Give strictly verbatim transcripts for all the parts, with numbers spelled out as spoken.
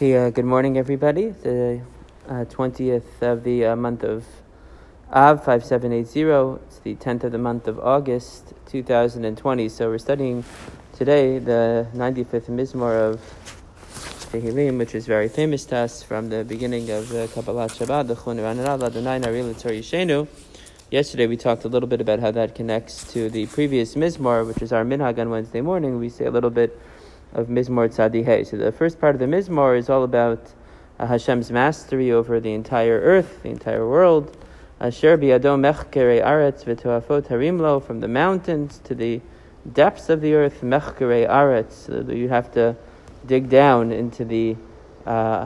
Okay, uh, good morning, everybody. The uh, twentieth of the uh, month of Av, five seven eight zero. It's the tenth of the month of August, two thousand twenty. So we're studying today the ninety-fifth Mizmor of Tehillim, which is very famous to us from the beginning of the Kabbalat Shabbat, the Chun Ranarad, Ladonai Nari L'Tor Yishenu. Yesterday we talked a little bit about how that connects to the previous Mizmor, which is our minhag on Wednesday morning. We say a little bit of Mizmor Tzadihei. So the first part of the Mizmor is all about uh, Hashem's mastery over the entire earth, the entire world. Asher biyado mechkerei aretz v'toafot harimlo, from the mountains to the depths of the earth, mechkerei aretz. So you have to dig down into the, uh,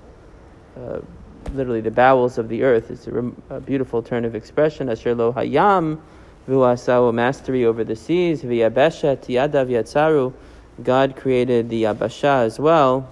uh, literally the bowels of the earth. It's a, a beautiful turn of expression. Asher lo hayam v'uasau, mastery over the seas, v'yabeshet yadav yatzaru. God created the Yabasha as well.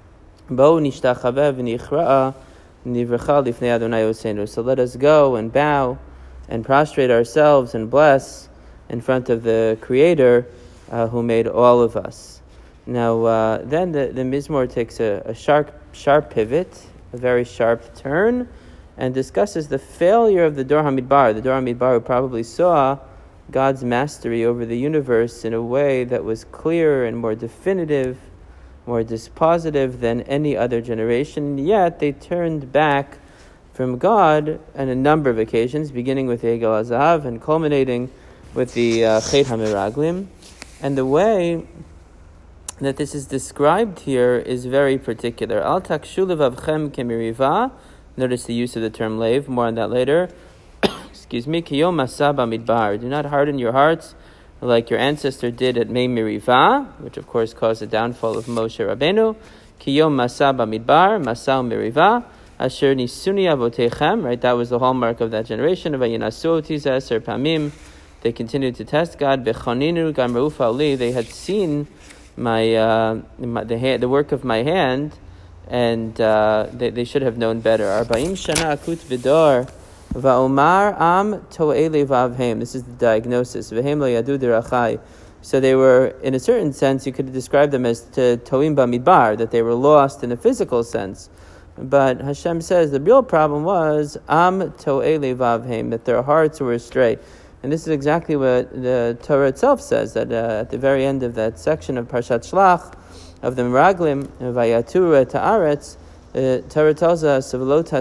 Bo nishtachaveh v'nichra'a nivrecha lifnei Adonai Osenu. So let us go and bow and prostrate ourselves and bless in front of the Creator uh, who made all of us. Now, uh, then the, the Mizmor takes a, a sharp, sharp pivot, a very sharp turn, and discusses the failure of the Dor HaMidbar. The Dor HaMidbar who probably saw God's mastery over the universe in a way that was clearer and more definitive, more dispositive than any other generation. Yet they turned back from God on a number of occasions, beginning with Egel HaZahav and culminating with the uh, Chet HaMeraglim. And the way that this is described here is very particular. Al takshu levavchem kemiriva. Notice the use of the term leiv. More on that later. Excuse me. Kiyom masab amidbar. Do not harden your hearts like your ancestor did at Mei Meriva, which of course caused the downfall of Moshe Rabbeinu. Kiyom masab amidbar, masal Meriva, asher nisuni avotechem. Right, that was the hallmark of that generation. Vayinasu tiza eser pamim. They continued to test God. Bechoninu gamruf ali. They had seen my, uh, my the hand, the work of my hand, and uh, they they should have known better. Arbaim shana akut vidor. Va'omar am to'ele vavhem. This is the diagnosis. V'hem lo yadu derachai. So they were, in a certain sense, you could describe them as to'im bamidbar, that they were lost in a physical sense. But Hashem says the real problem was am to'ele vavhem, that their hearts were astray. And this is exactly what the Torah itself says, that uh, at the very end of that section of Parshat Shlach, of the Meraglim, Vayatura ta'aretz, Uh, Torah tells us,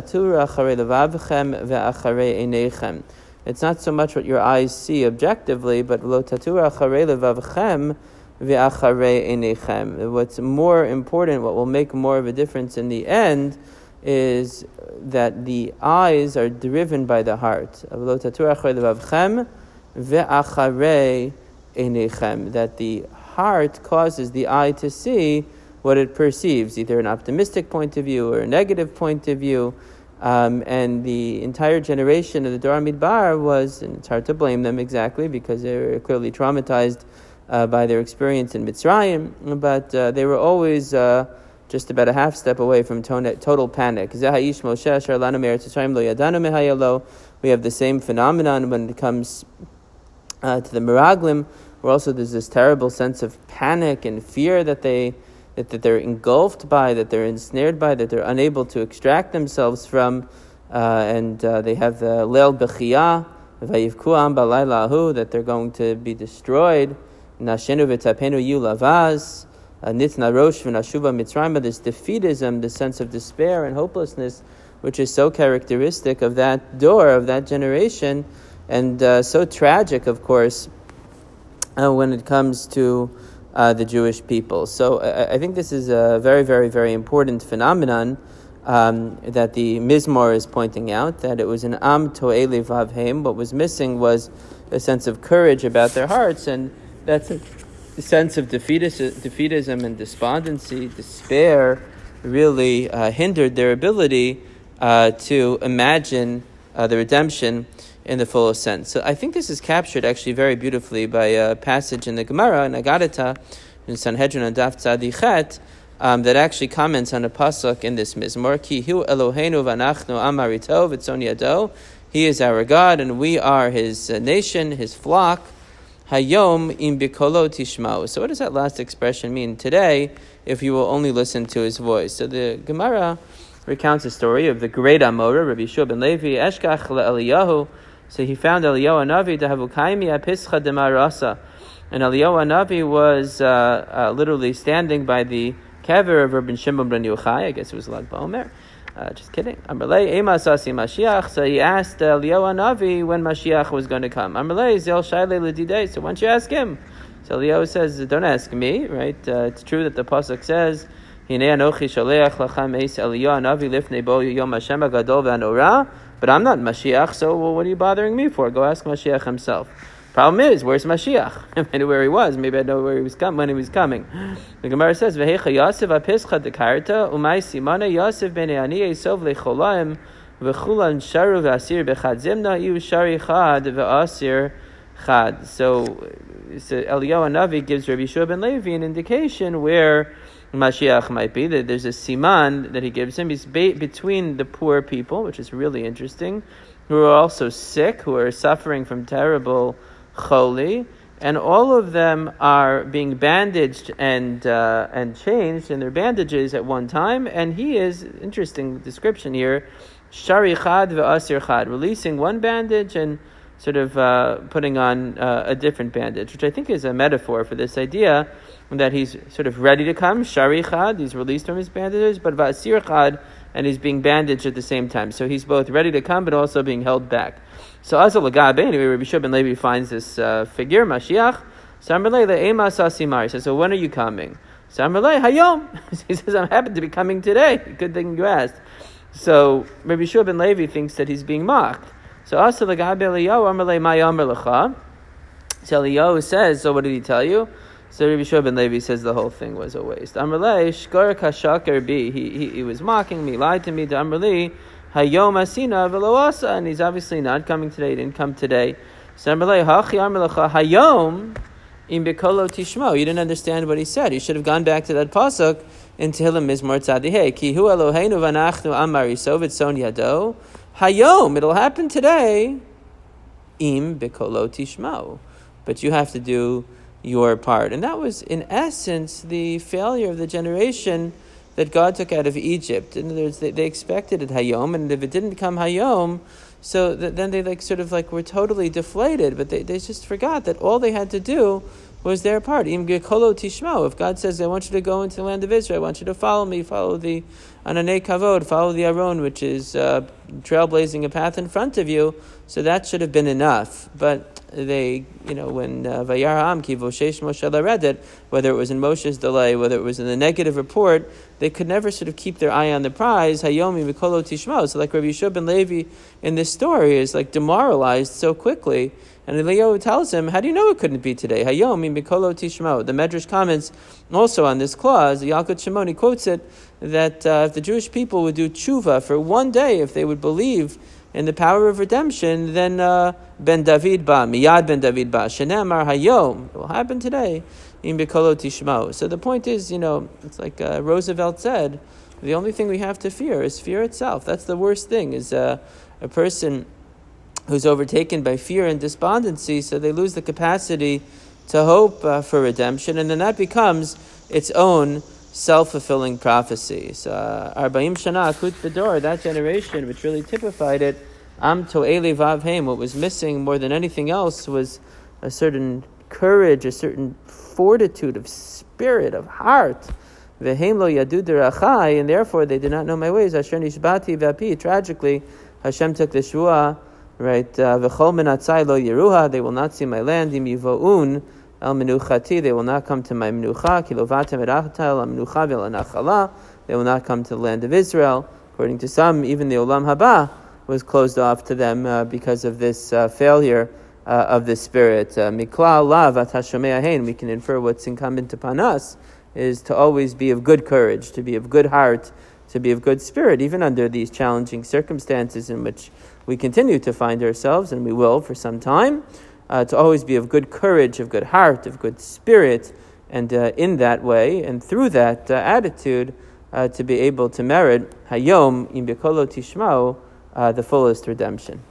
it's not so much what your eyes see objectively, but what's more important, what will make more of a difference in the end, is that the eyes are driven by the heart. That the heart causes the eye to see what it perceives, either an optimistic point of view or a negative point of view. Um, and the entire generation of the Dor HaMidbar was, and it's hard to blame them exactly because they were clearly traumatized uh, by their experience in Mitzrayim, but uh, they were always uh, just about a half step away from to- total panic. We have the same phenomenon when it comes uh, to the Meraglim, where also there's this terrible sense of panic and fear that they That, that they're engulfed by, that they're ensnared by, that they're unable to extract themselves from, uh, and uh, they have the Leil Bechiyah, Vayivkuam Balaylahu, that they're going to be destroyed. Nashenu v'tapenu yu lavaz, Nitna rosh v'nashuva mitzrayim. This defeatism, this sense of despair and hopelessness, which is so characteristic of that door, of that generation, and uh, so tragic, of course, uh, when it comes to Uh, the Jewish people. So I, I think this is a very, very, very important phenomenon um, that the Mizmor is pointing out, that it was an am to'ele vavhem. What was missing was a sense of courage about their hearts, and that's a, a sense of defeatis- defeatism and despondency, despair, really uh, hindered their ability uh, to imagine uh, the redemption in the fullest sense. So I think this is captured actually very beautifully by a passage in the Gemara, in Agadata, in Sanhedrin and Daf Tzadichet, um, that actually comments on a pasuk in this Mizmor. Ki hu Eloheinu v'anachnu amarito v'tzon yado. He is our God, and we are His uh, nation, His flock. Hayom im bikolo tishmau. So what does that last expression mean? Today, if you will only listen to his voice. So the Gemara recounts a story of the great Amora, Rabbi Yeshua ben Levi, Eshkach le'Eliyahu. So he found Eliyahu Hanavi to have ukaimi apischa demarasa. And Eliyahu Hanavi was uh, uh, literally standing by the kever of Rabbi Shimon ben Yochai. I guess it was Lag BaOmer. Uh, just kidding. Amrlei ema sasi Mashiach. So he asked Eliyahu Hanavi when Mashiach was going to come. Amrlei zel shayle l'didei. So why don't you ask him? So Eliyahu says, don't ask me, right? Uh, it's true that the pasuk says, Hinei anochi sholeach lachem eis Eliyahu Hanavi lifnei bo yom Hashem hagadol v'hanora. But I'm not Mashiach, so well, what are you bothering me for? Go ask Mashiach himself. Problem is, where's Mashiach? I knew where he was. Maybe I know where he was com- when he was coming. The Gemara says, "Vehecha Yosef apischa dekarta umay simana Yosef ben Ani esov lecholaim v'chulan sharu v'asir bechad zimna iu shari chad v'asir chad." So, so Eliyahu Hanavi gives Rabbi Yeshua ben Levi an indication where Mashiach might be. That there's a siman that he gives him. He's be- between the poor people, which is really interesting, who are also sick, who are suffering from terrible choli, and all of them are being bandaged and uh, and changed in their bandages at one time. And he is, interesting description here, shari chad ve'asir chad, releasing one bandage and sort of uh, putting on uh, a different bandage, which I think is a metaphor for this idea that he's sort of ready to come, shari chad, he's released from his bandages, but va'asir chad, and he's being bandaged at the same time. So he's both ready to come, but also being held back. So Azal Lagabe, anyway, Rabbi Yeshua ben Levi finds this uh, figure, Mashiach. So Amrlei le'ema sasimar. He says, so when are you coming? So Amrlei hayom. He says, I'm happy to be coming today. Good thing you asked. So Rabbi Yeshua ben Levi thinks that he's being mocked. So Azal Lagabe Eliyahu Amrlei ma yomer lecha. So Eliyahu says, so what did he tell you? So Rabbi Yeshua ben Levi says the whole thing was a waste. Amrlei shkor kashaker bi. He he he was mocking me, lied to me. To Amrlei hayom asina v'loasa, and he's obviously not coming today. He didn't come today. So Amrlei hachi amrlecha hayom im bikolo tishmo. You didn't understand what he said. You should have gone back to that pasuk in Tehillim Mizmor Tzadihei. Ki hu Eloheinu v'anachnu amar yisov etzon yado. Hayom, it'll happen today. Im bikolo tishmo, but you have to do your part. And that was, in essence, the failure of the generation that God took out of Egypt. In other words, they, they expected it Hayom, and if it didn't come Hayom, so th- then they like sort of like were totally deflated, but they, they just forgot that all they had to do was their part. Im gekolo tishmo. If God says, I want you to go into the land of Israel, I want you to follow me, follow the Ananei Kavod, follow the Aron, which is uh, trailblazing a path in front of you, so that should have been enough. But they, you know, when Vayarham ki voshesh Moshe laredet, whether it was in Moshe's delay, whether it was in the negative report, they could never sort of keep their eye on the prize. Hayomi mikolo tishmo. So like Rabbi Yeshua ben Levi in this story is like demoralized so quickly. And Eliyahu tells him, how do you know it couldn't be today? Hayomi mikolo tishmo. The Medrash comments also on this clause. Yalkut Shimoni quotes it that uh, if the Jewish people would do tshuva for one day, if they would believe in the power of redemption, then uh, Ben David ba, miyad Ben David ba, shenemar hayom, it will happen today, in bikolo tishmo. So the point is, you know, it's like uh, Roosevelt said, the only thing we have to fear is fear itself. That's the worst thing, is uh, a person who's overtaken by fear and despondency, so they lose the capacity to hope uh, for redemption, and then that becomes its own self-fulfilling prophecy. So, Arba'im Shana Akut B'dor, that generation, which really typified it, Am To'eli Vavheim, what was missing more than anything else was a certain courage, a certain fortitude of spirit, of heart. V'heim lo yadu derachai, and therefore they did not know my ways. Asher nishbati v'api, tragically, Hashem took the shua, right? V'chol menatzai lo yeruha, they will not see my land. Im yivo'un El menuchati, they will not come to my menucha. Kilovatem erachta el menucha ve'lanachala, they will not come to the land of Israel. According to some, even the olam haba was closed off to them uh, because of this uh, failure uh, of the spirit. Mikla lav atashomei ahen. We can infer what's incumbent upon us is to always be of good courage, to be of good heart, to be of good spirit, even under these challenging circumstances in which we continue to find ourselves, and we will for some time. Uh, to always be of good courage, of good heart, of good spirit, and uh, in that way, and through that uh, attitude, uh, to be able to merit Hayom im bikolo tishmao, the fullest redemption.